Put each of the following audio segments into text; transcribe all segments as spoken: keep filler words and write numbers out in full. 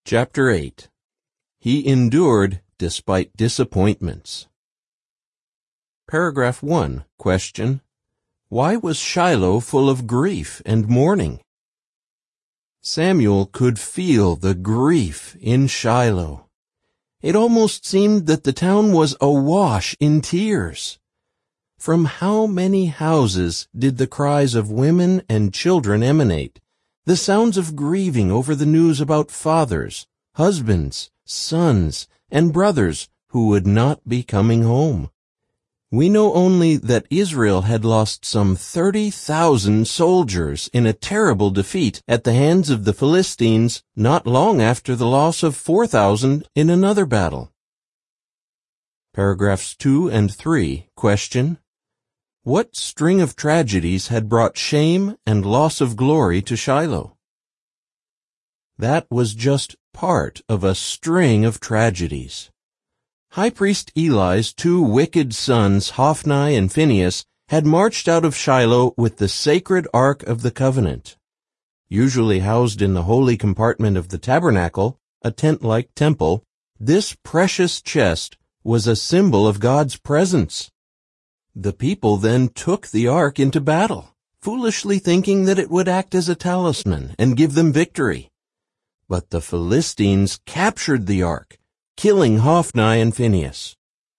Chapter eight. He endured despite disappointments. Paragraph one. Question. Why was Shiloh full of grief and mourning? Samuel could feel the grief in Shiloh. It almost seemed that the town was awash in tears. From how many houses did the cries of women and children emanate, the sounds of grieving over the news about fathers, husbands, sons, and brothers who would not be coming home? We know only that Israel had lost some thirty thousand soldiers in a terrible defeat at the hands of the Philistines not long after the loss of four thousand in another battle. Paragraphs two and three. Question. What string of tragedies had brought shame and loss of glory to Shiloh? That was just part of a string of tragedies. High priest Eli's two wicked sons, Hophni and Phinehas, had marched out of Shiloh with the sacred Ark of the Covenant. Usually housed in the holy compartment of the tabernacle, a tent-like temple, this precious chest was a symbol of God's presence. The people then took the ark into battle, foolishly thinking that it would act as a talisman and give them victory. But the Philistines captured the ark, killing Hophni and Phinehas.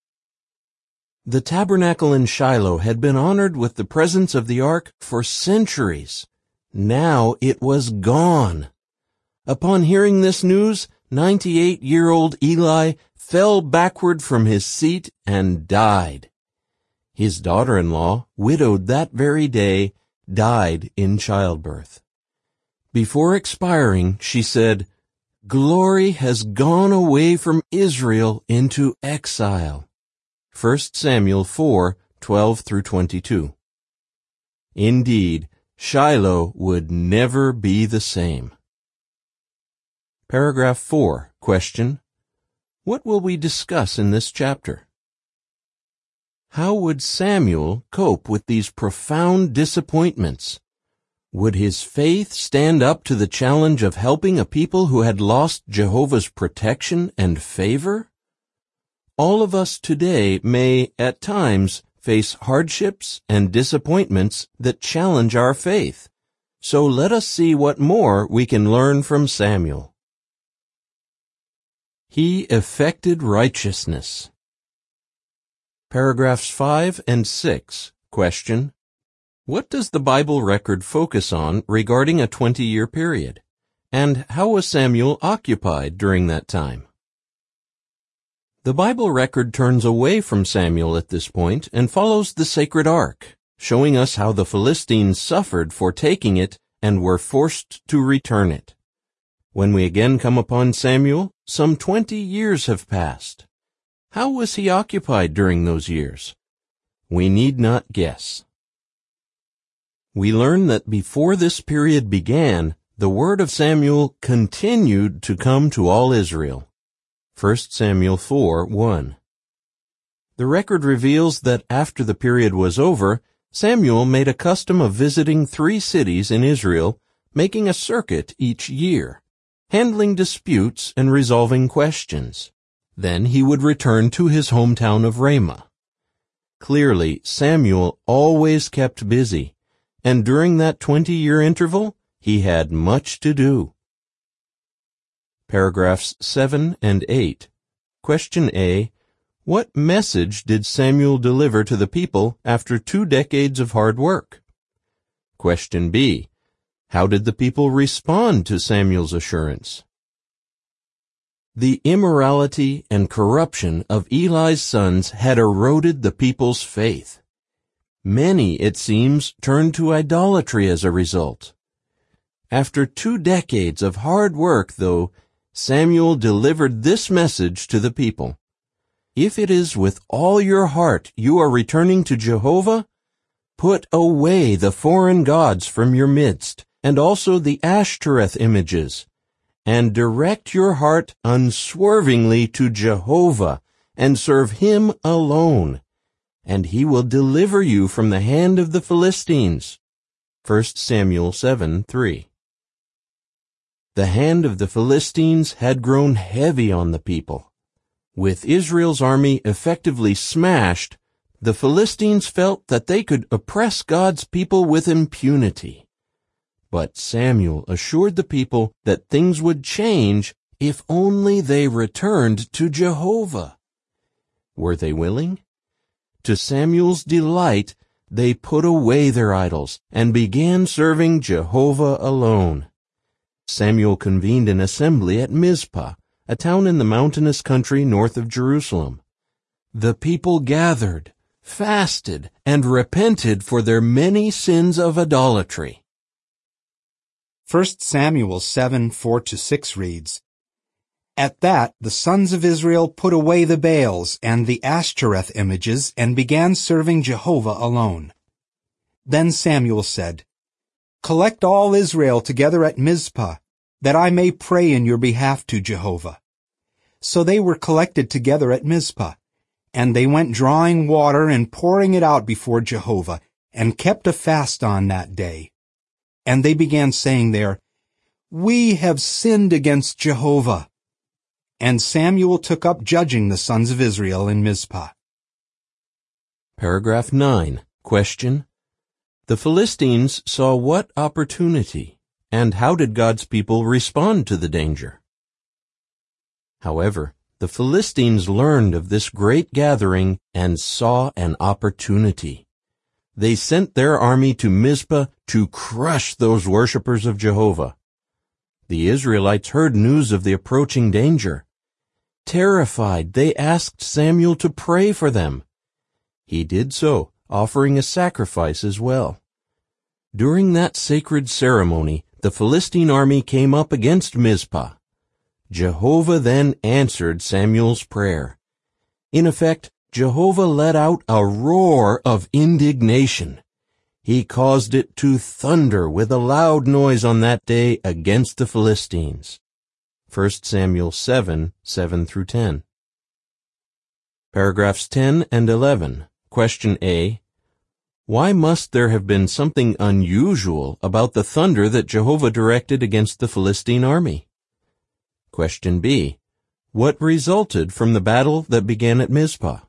The tabernacle in Shiloh had been honored with the presence of the ark for centuries. Now it was gone. Upon hearing this news, ninety-eight-year-old Eli fell backward from his seat and died. His daughter-in-law, widowed that very day, died in childbirth. Before expiring, she said, "Glory has gone away from Israel into exile." First Samuel four, twelve through twenty-two. Indeed, Shiloh would never be the same. Paragraph four. Question. What will we discuss in this chapter? How would Samuel cope with these profound disappointments? Would his faith stand up to the challenge of helping a people who had lost Jehovah's protection and favor? All of us today may, at times, face hardships and disappointments that challenge our faith. So let us see what more we can learn from Samuel. He effected righteousness. Paragraphs five and six. Question. What does the Bible record focus on regarding a twenty-year period? And how was Samuel occupied during that time? The Bible record turns away from Samuel at this point and follows the sacred ark, showing us how the Philistines suffered for taking it and were forced to return it. When we again come upon Samuel, some twenty years have passed. How was he occupied during those years? We need not guess. We learn that before this period began, the word of Samuel continued to come to all Israel. First Samuel four, one. The record reveals that after the period was over, Samuel made a custom of visiting three cities in Israel, making a circuit each year, handling disputes and resolving questions. Then he would return to his hometown of Ramah. Clearly, Samuel always kept busy, and during that twenty-year interval, he had much to do. Paragraphs seven and eight. Question A. What message did Samuel deliver to the people after two decades of hard work? Question B. How did the people respond to Samuel's assurance? The immorality and corruption of Eli's sons had eroded the people's faith. Many, it seems, turned to idolatry as a result. After two decades of hard work, though, Samuel delivered this message to the people. If it is with all your heart you are returning to Jehovah, put away the foreign gods from your midst, and also the Ashtoreth images, and direct your heart unswervingly to Jehovah, and serve him alone, and he will deliver you from the hand of the Philistines. First Samuel seven, three. the hand of the Philistines had grown heavy on the people. With Israel's army effectively smashed, the Philistines felt that they could oppress God's people with impunity. But Samuel assured the people that things would change if only they returned to Jehovah. Were they willing? To Samuel's delight, they put away their idols and began serving Jehovah alone. Samuel convened an assembly at Mizpah, a town in the mountainous country north of Jerusalem. The people gathered, fasted, and repented for their many sins of idolatry. First Samuel seven, four to six reads, At that the sons of Israel put away the Baals and the Ashtoreth images and began serving Jehovah alone. Then Samuel said, Collect all Israel together at Mizpah, that I may pray in your behalf to Jehovah. So they were collected together at Mizpah, and they went drawing water and pouring it out before Jehovah, and kept a fast on that day. And they began saying there, We have sinned against Jehovah. And Samuel took up judging the sons of Israel in Mizpah. Paragraph nine. Question. The Philistines saw what opportunity, and how did God's people respond to the danger? However, the Philistines learned of this great gathering and saw an opportunity. They sent their army to Mizpah to crush those worshippers of Jehovah. The Israelites heard news of the approaching danger. Terrified, they asked Samuel to pray for them. He did so, offering a sacrifice as well. During that sacred ceremony, the Philistine army came up against Mizpah. Jehovah then answered Samuel's prayer. In effect, Jehovah let out a roar of indignation. He caused it to thunder with a loud noise on that day against the Philistines. First Samuel seven, seven through ten. Paragraphs ten and eleven. Question A. Why must there have been something unusual about the thunder that Jehovah directed against the Philistine army? Question B. What resulted from the battle that began at Mizpah?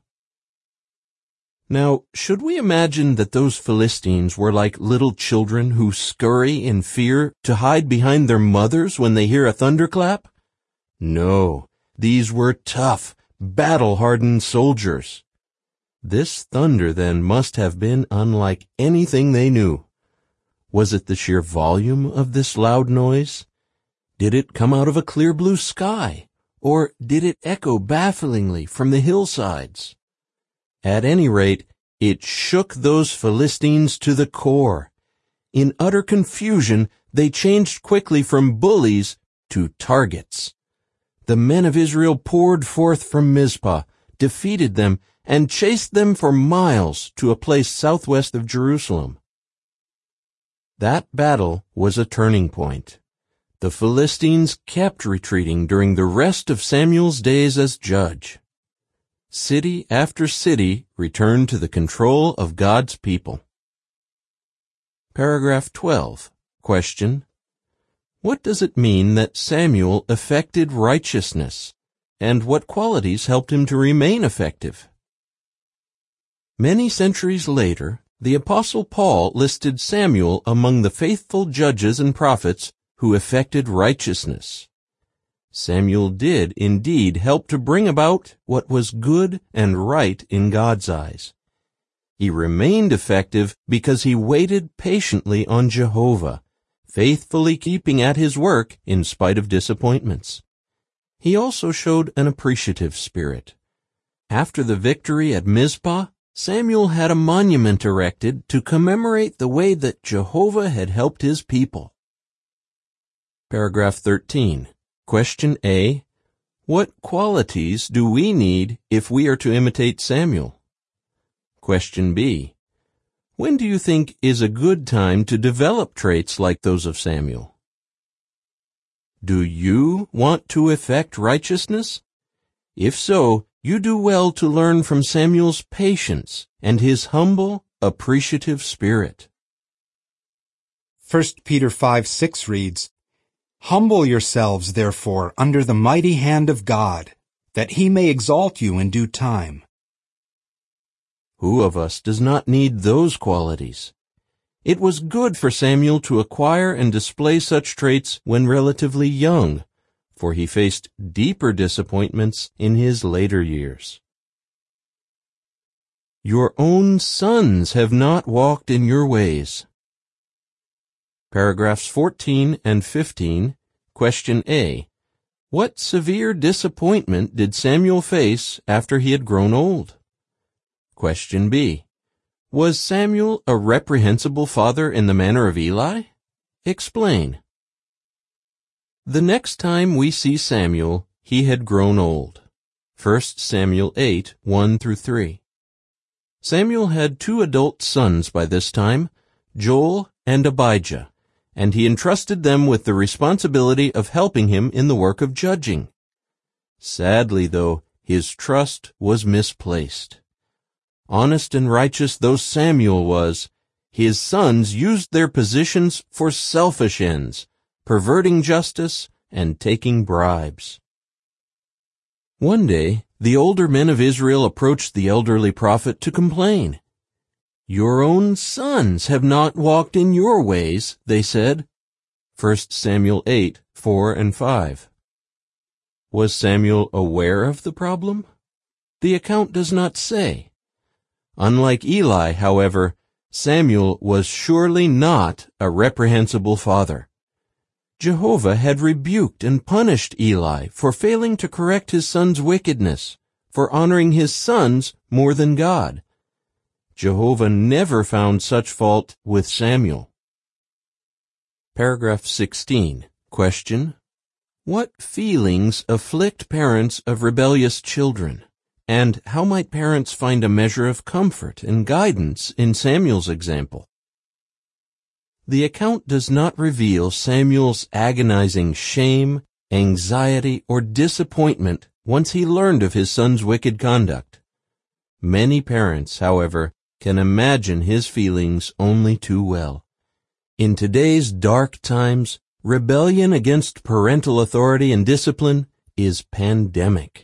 Now, should we imagine that those Philistines were like little children who scurry in fear to hide behind their mothers when they hear a thunderclap? No, these were tough, battle-hardened soldiers. This thunder, then, must have been unlike anything they knew. Was it the sheer volume of this loud noise? Did it come out of a clear blue sky, or did it echo bafflingly from the hillsides? At any rate, it shook those Philistines to the core. In utter confusion, they changed quickly from bullies to targets. The men of Israel poured forth from Mizpah, defeated them, and chased them for miles to a place southwest of Jerusalem. That battle was a turning point. The Philistines kept retreating during the rest of Samuel's days as judge. City after city returned to the control of God's people. Paragraph twelve. Question. What does it mean that Samuel effected righteousness, and what qualities helped him to remain effective? Many centuries later, the Apostle Paul listed Samuel among the faithful judges and prophets who effected righteousness. Samuel did indeed help to bring about what was good and right in God's eyes. He remained effective because he waited patiently on Jehovah, faithfully keeping at his work in spite of disappointments. He also showed an appreciative spirit. After the victory at Mizpah, Samuel had a monument erected to commemorate the way that Jehovah had helped his people. Paragraph thirteen. Question A. What qualities do we need if we are to imitate Samuel? Question B. When do you think is a good time to develop traits like those of Samuel? Do you want to effect righteousness? If so, you do well to learn from Samuel's patience and his humble, appreciative spirit. First Peter five, six reads, Humble yourselves, therefore, under the mighty hand of God, that he may exalt you in due time. Who of us does not need those qualities? It was good for Samuel to acquire and display such traits when relatively young, for he faced deeper disappointments in his later years. Your own sons have not walked in your ways. Paragraphs fourteen and fifteen, Question A. What severe disappointment did Samuel face after he had grown old? Question B. Was Samuel a reprehensible father in the manner of Eli? Explain. The next time we see Samuel, he had grown old. First Samuel eight, one through three. Samuel had two adult sons by this time, Joel and Abijah, and he entrusted them with the responsibility of helping him in the work of judging. Sadly, though, his trust was misplaced. Honest and righteous though Samuel was, his sons used their positions for selfish ends, perverting justice and taking bribes. One day, the older men of Israel approached the elderly prophet to complain. Your own sons have not walked in your ways, they said. First Samuel eight, four and five. Was Samuel aware of the problem? The account does not say. Unlike Eli, however, Samuel was surely not a reprehensible father. Jehovah had rebuked and punished Eli for failing to correct his son's wickedness, for honoring his sons more than God. Jehovah never found such fault with Samuel. Paragraph sixteen. Question. What feelings afflict parents of rebellious children? And how might parents find a measure of comfort and guidance in Samuel's example? The account does not reveal Samuel's agonizing shame, anxiety, or disappointment once he learned of his son's wicked conduct. Many parents, however, can imagine his feelings only too well. In today's dark times, rebellion against parental authority and discipline is pandemic.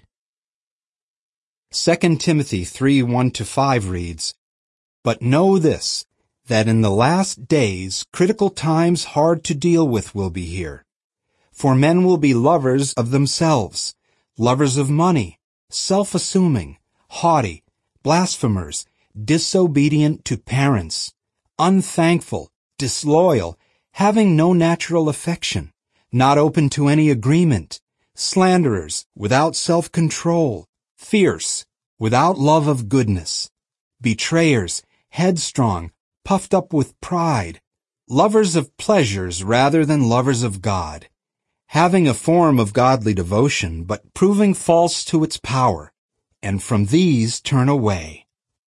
Second Timothy three, one to five reads, But know this, that in the last days critical times hard to deal with will be here. For men will be lovers of themselves, lovers of money, self-assuming, haughty, blasphemers, disobedient to parents, unthankful, disloyal, having no natural affection, not open to any agreement, slanderers, without self-control, fierce, without love of goodness, betrayers, headstrong, puffed up with pride, lovers of pleasures rather than lovers of God, having a form of godly devotion, but proving false to its power, and from these turn away.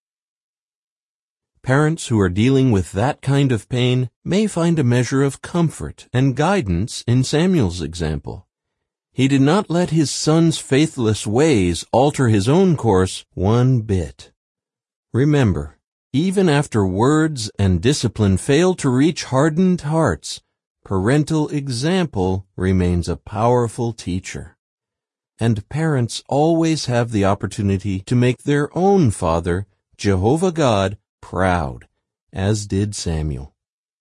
Parents who are dealing with that kind of pain may find a measure of comfort and guidance in Samuel's example. He did not let his son's faithless ways alter his own course one bit. Remember, even after words and discipline fail to reach hardened hearts, parental example remains a powerful teacher. And parents always have the opportunity to make their own father, Jehovah God, proud, as did Samuel.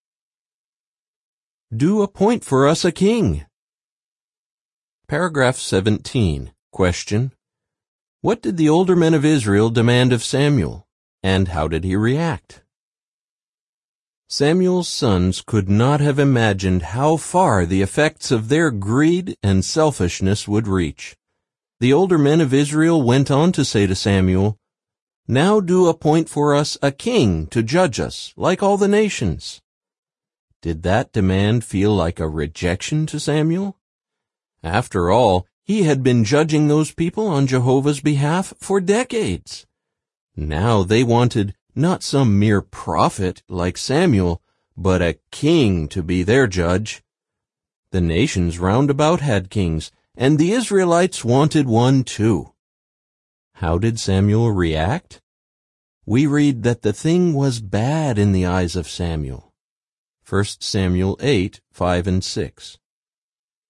Do appoint for us a king. Paragraph seventeen. Question. What did the older men of Israel demand of Samuel, and how did he react? Samuel's sons could not have imagined how far the effects of their greed and selfishness would reach. The older men of Israel went on to say to Samuel, Now do appoint for us a king to judge us, like all the nations. Did that demand feel like a rejection to Samuel? After all, he had been judging those people on Jehovah's behalf for decades. Now they wanted not some mere prophet like Samuel, but a king to be their judge. The nations round about had kings, and the Israelites wanted one too. How did Samuel react? We read that the thing was bad in the eyes of Samuel. First Samuel eight, five and six.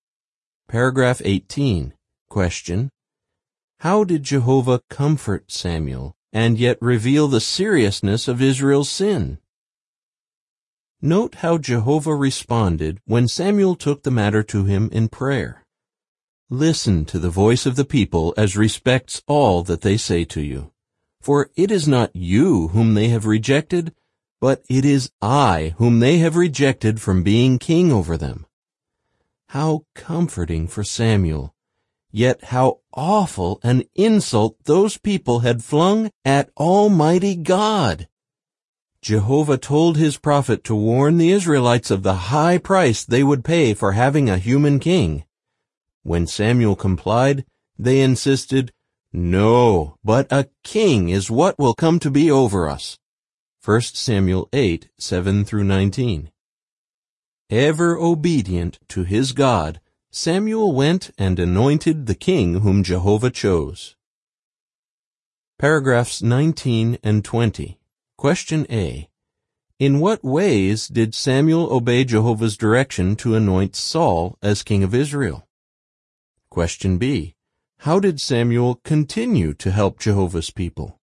Paragraph eighteen. Question. How did Jehovah comfort Samuel and yet reveal the seriousness of Israel's sin? Note how Jehovah responded when Samuel took the matter to him in prayer. Listen to the voice of the people as respects all that they say to you. For it is not you whom they have rejected, but it is I whom they have rejected from being king over them. How comforting for Samuel, yet how awful an insult those people had flung at Almighty God. Jehovah told his prophet to warn the Israelites of the high price they would pay for having a human king. When Samuel complied, they insisted, "No, but a king is what will come to be over us." First Samuel eight, seven through nineteen. Ever obedient to his God, Samuel went and anointed the king whom Jehovah chose. Paragraphs nineteen and twenty. Question A. In what ways did Samuel obey Jehovah's direction to anoint Saul as king of Israel? Question B. How did Samuel continue to help Jehovah's people?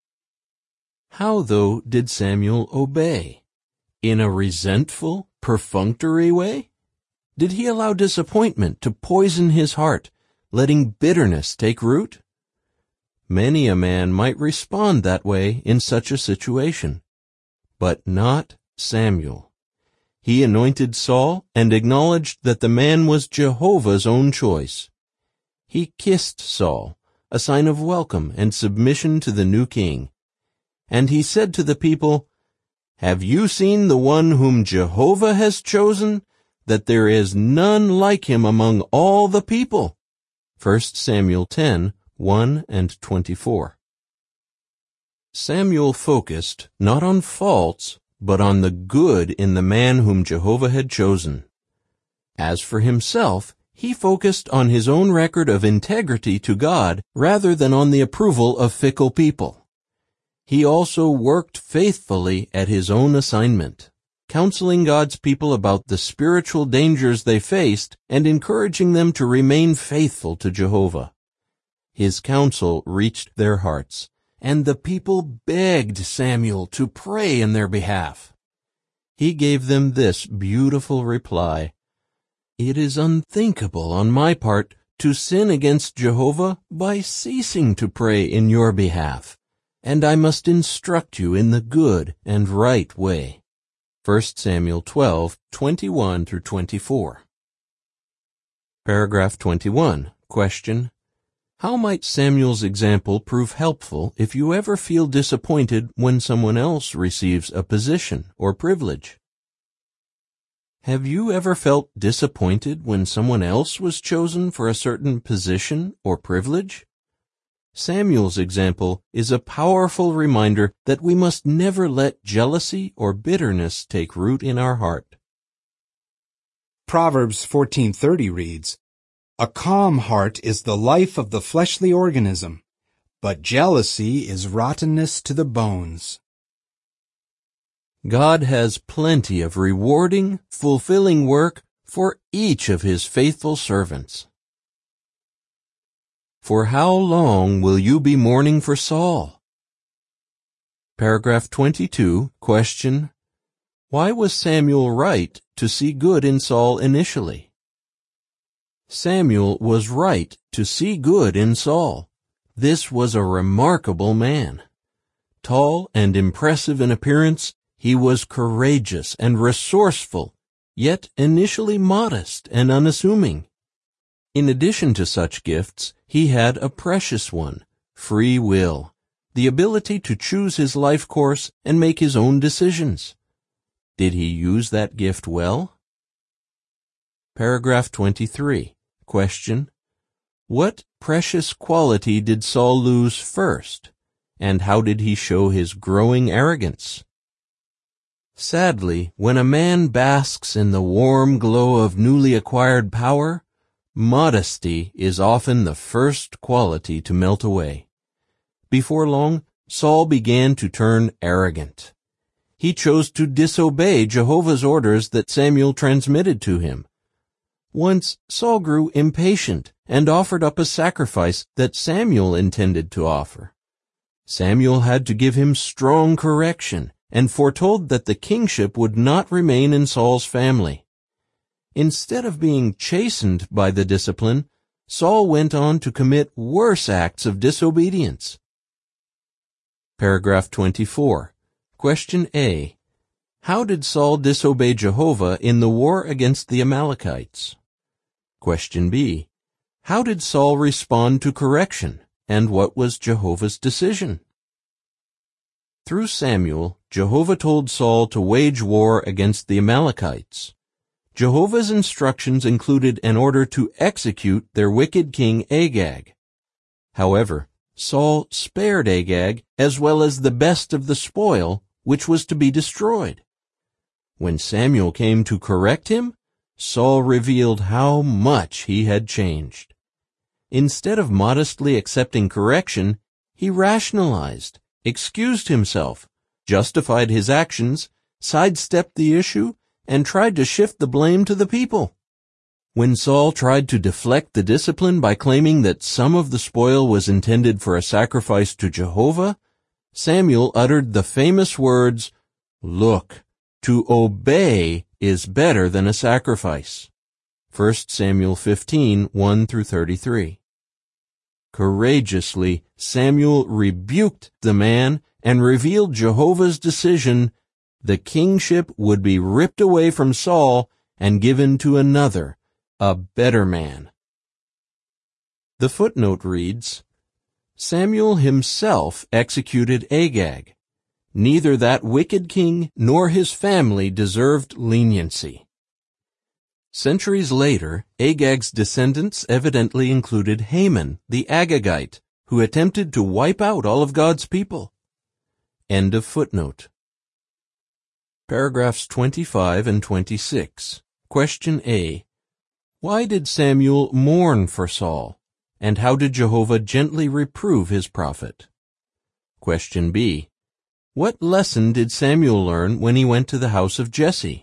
How, though, did Samuel obey? In a resentful, perfunctory way? Did he allow disappointment to poison his heart, letting bitterness take root? Many a man might respond that way in such a situation, but not Samuel. He anointed Saul and acknowledged that the man was Jehovah's own choice. He kissed Saul, a sign of welcome and submission to the new king. And he said to the people, "Have you seen the one whom Jehovah has chosen, that there is none like him among all the people?" First Samuel ten, one and twenty-four. Samuel focused not on faults, but on the good in the man whom Jehovah had chosen. As for himself, he focused on his own record of integrity to God rather than on the approval of fickle people. He also worked faithfully at his own assignment, counseling God's people about the spiritual dangers they faced and encouraging them to remain faithful to Jehovah. His counsel reached their hearts, and the people begged Samuel to pray in their behalf. He gave them this beautiful reply, "It is unthinkable on my part to sin against Jehovah by ceasing to pray in your behalf, and I must instruct you in the good and right way." First Samuel twelve, twenty-one through twenty-four. Paragraph twenty-one. Question. How might Samuel's example prove helpful if you ever feel disappointed when someone else receives a position or privilege? Have you ever felt disappointed when someone else was chosen for a certain position or privilege? Samuel's example is a powerful reminder that we must never let jealousy or bitterness take root in our heart. Proverbs fourteen thirty reads, "A calm heart is the life of the fleshly organism, but jealousy is rottenness to the bones." God has plenty of rewarding, fulfilling work for each of his faithful servants. For how long will you be mourning for Saul? Paragraph twenty-two. Question. Why was Samuel right to see good in Saul initially? Samuel was right to see good in Saul. This was a remarkable man. Tall and impressive in appearance, he was courageous and resourceful, yet initially modest and unassuming. In addition to such gifts, he had a precious one, free will, the ability to choose his life course and make his own decisions. Did he use that gift well? Paragraph twenty-three. Question. What precious quality did Saul lose first, and how did he show his growing arrogance? Sadly, when a man basks in the warm glow of newly acquired power, modesty is often the first quality to melt away. Before long, Saul began to turn arrogant. He chose to disobey Jehovah's orders that Samuel transmitted to him. Once Saul grew impatient and offered up a sacrifice that Samuel intended to offer. Samuel had to give him strong correction and foretold that the kingship would not remain in Saul's family. Instead of being chastened by the discipline, Saul went on to commit worse acts of disobedience. Paragraph twenty-four. Question A. How did Saul disobey Jehovah in the war against the Amalekites? Question B. How did Saul respond to correction, and what was Jehovah's decision? Through Samuel, Jehovah told Saul to wage war against the Amalekites. Jehovah's instructions included an order to execute their wicked king Agag. However, Saul spared Agag as well as the best of the spoil, which was to be destroyed. When Samuel came to correct him, Saul revealed how much he had changed. Instead of modestly accepting correction, he rationalized, excused himself, justified his actions, sidestepped the issue, and tried to shift the blame to the people. When Saul tried to deflect the discipline by claiming that some of the spoil was intended for a sacrifice to Jehovah, Samuel uttered the famous words, "Look, to obey is better than a sacrifice." First Samuel fifteen, one through thirty-three. Courageously, Samuel rebuked the man and revealed Jehovah's decision: the kingship would be ripped away from Saul and given to another, a better man. The footnote reads, Samuel himself executed Agag. Neither that wicked king nor his family deserved leniency. Centuries later, Agag's descendants evidently included Haman, the Agagite, who attempted to wipe out all of God's people. End of footnote. Paragraphs twenty-five and twenty-six. Question A. Why did Samuel mourn for Saul, and how did Jehovah gently reprove his prophet? Question B. What lesson did Samuel learn when he went to the house of Jesse?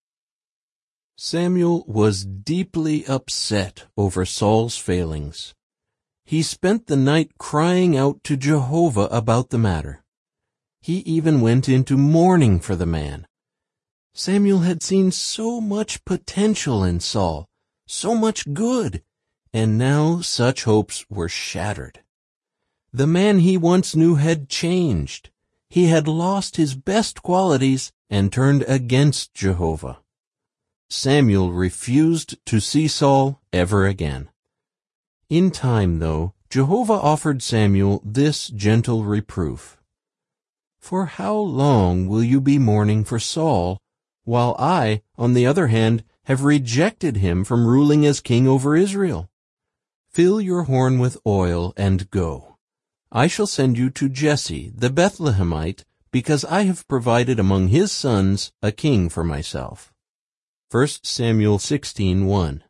Samuel was deeply upset over Saul's failings. He spent the night crying out to Jehovah about the matter. He even went into mourning for the man. Samuel had seen so much potential in Saul, so much good, and now such hopes were shattered. The man he once knew had changed. He had lost his best qualities and turned against Jehovah. Samuel refused to see Saul ever again. In time, though, Jehovah offered Samuel this gentle reproof. For how long will you be mourning for Saul, while I, on the other hand, have rejected him from ruling as king over Israel? Fill your horn with oil and go. I shall send you to Jesse the Bethlehemite, because I have provided among his sons a king for myself. First Samuel sixteen, one.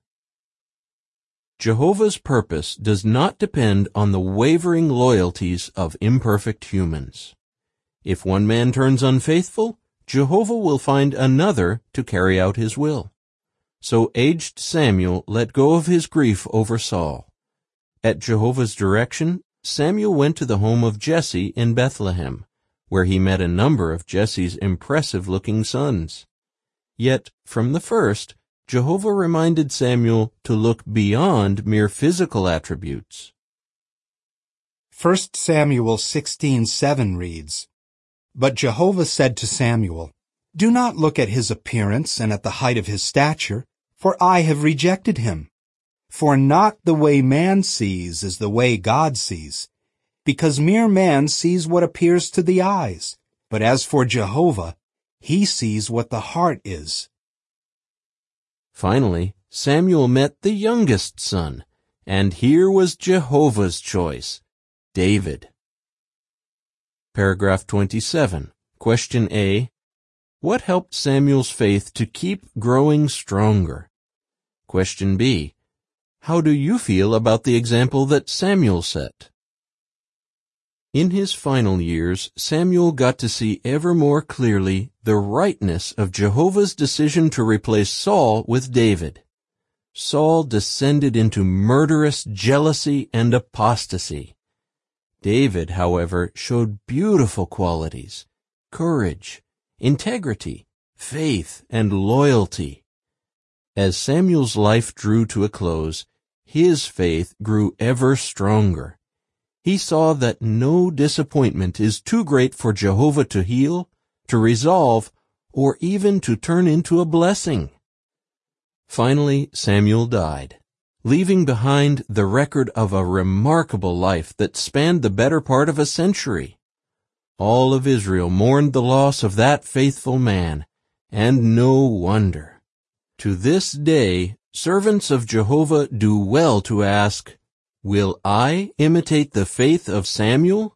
Jehovah's purpose does not depend on the wavering loyalties of imperfect humans. If one man turns unfaithful, Jehovah will find another to carry out his will. So aged Samuel let go of his grief over Saul. At Jehovah's direction, Samuel went to the home of Jesse in Bethlehem, where he met a number of Jesse's impressive-looking sons. Yet, from the first, Jehovah reminded Samuel to look beyond mere physical attributes. First Samuel sixteen, seven reads, But Jehovah said to Samuel, Do not look at his appearance and at the height of his stature, for I have rejected him. For not the way man sees is the way God sees, because mere man sees what appears to the eyes, but as for Jehovah, he sees what the heart is. Finally, Samuel met the youngest son, and here was Jehovah's choice, David. Paragraph twenty-seven. Question A. What helped Samuel's faith to keep growing stronger? Question B. How do you feel about the example that Samuel set? In his final years, Samuel got to see ever more clearly the rightness of Jehovah's decision to replace Saul with David. Saul descended into murderous jealousy and apostasy. David, however, showed beautiful qualities, courage, integrity, faith, and loyalty. As Samuel's life drew to a close, his faith grew ever stronger. He saw that no disappointment is too great for Jehovah to heal, to resolve, or even to turn into a blessing. Finally, Samuel died, leaving behind the record of a remarkable life that spanned the better part of a century. All of Israel mourned the loss of that faithful man, and no wonder. To this day, servants of Jehovah do well to ask, "Will I imitate the faith of Samuel?"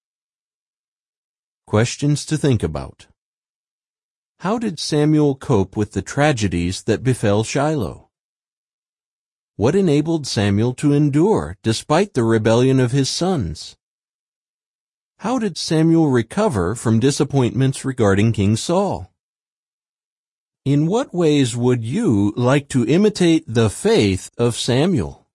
Questions to think about. How did Samuel cope with the tragedies that befell Shiloh? What enabled Samuel to endure despite the rebellion of his sons? How did Samuel recover from disappointments regarding King Saul? In what ways would you like to imitate the faith of Samuel?